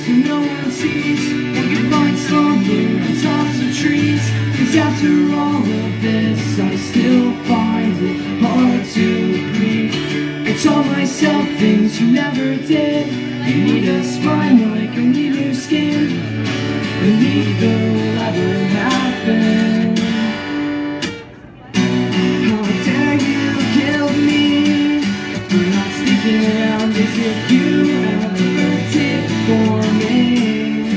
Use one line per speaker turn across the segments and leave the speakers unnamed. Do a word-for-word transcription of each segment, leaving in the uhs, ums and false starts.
so no one sees. Or you find slumber on tops of trees. Cause after all of this, I still find it hard to breathe. I told myself things you never did. You need a spine like I need your skin, and neither will ever happen. How dare you kill me for not sticking around as if you ever did for me.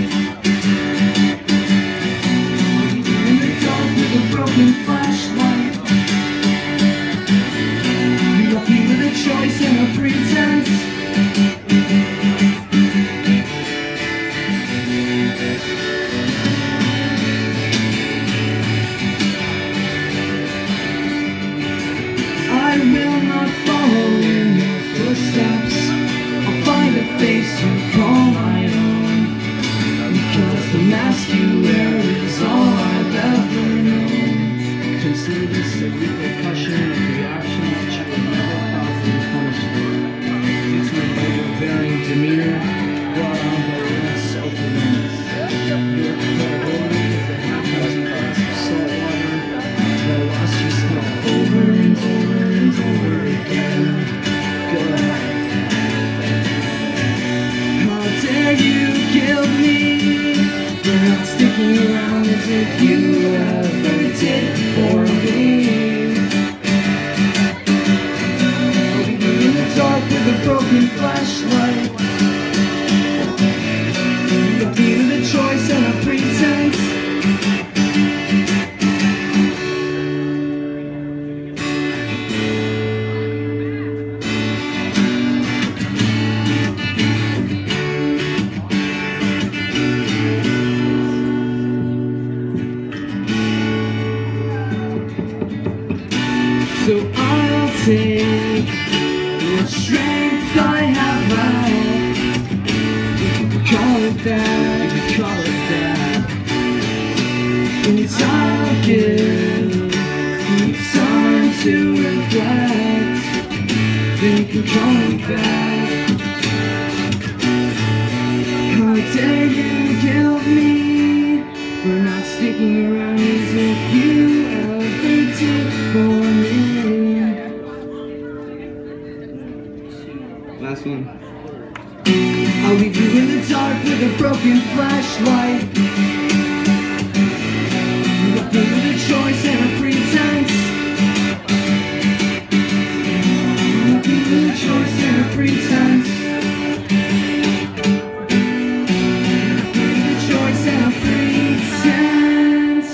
In the dark with a broken flashlight, you left me with a choice and a pretense. I will not follow in your footsteps. I'll find a face you call my own, because the mask you wear is all I've ever known.
Consider this a repercussion of the actions that you would never properly punish for. Due to my overbearing demeanor, brought on by the less self-awareness. Your credibility is a half-dozen cups of salt water that lost you smell over and over and over again. Go ahead.
How dare you kill me for not sticking around as if you ever did for me. In the dark with a broken flashlight, you left me with a choice and a pretense. So I'll take the strength I have left. You can call it that, you can call it that. And I'll give you time to reflect. Then you can call it that. How dare you kill me for not sticking around as if you ever did for me. Last one. I'll leave you in the dark with a broken flashlight. You left me with a choice and a